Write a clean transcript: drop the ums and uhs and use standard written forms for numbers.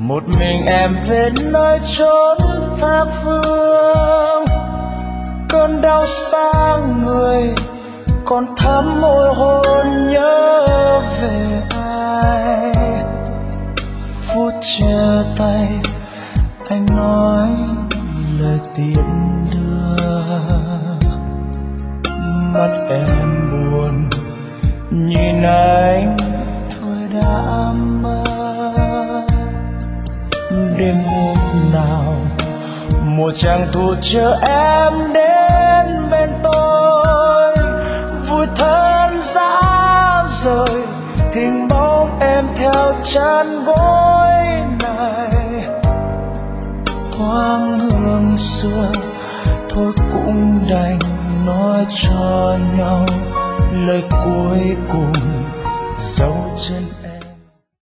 một mình em về nơi chốn tha phương. Cơn đau xa người còn thấm môi hôn nhớ về ai. Phút chia tay anh nói lời tiễn đưa, mắt em buồn nhìn anh thôi đã mất. Đêm hôm nào một chàng thu chờ em đến bên tôi, vui thân dã rời hình bóng em theo chân gối này. Thoáng hương xưa thôi cũng đành nói cho nhau lời cuối cùng dấu chân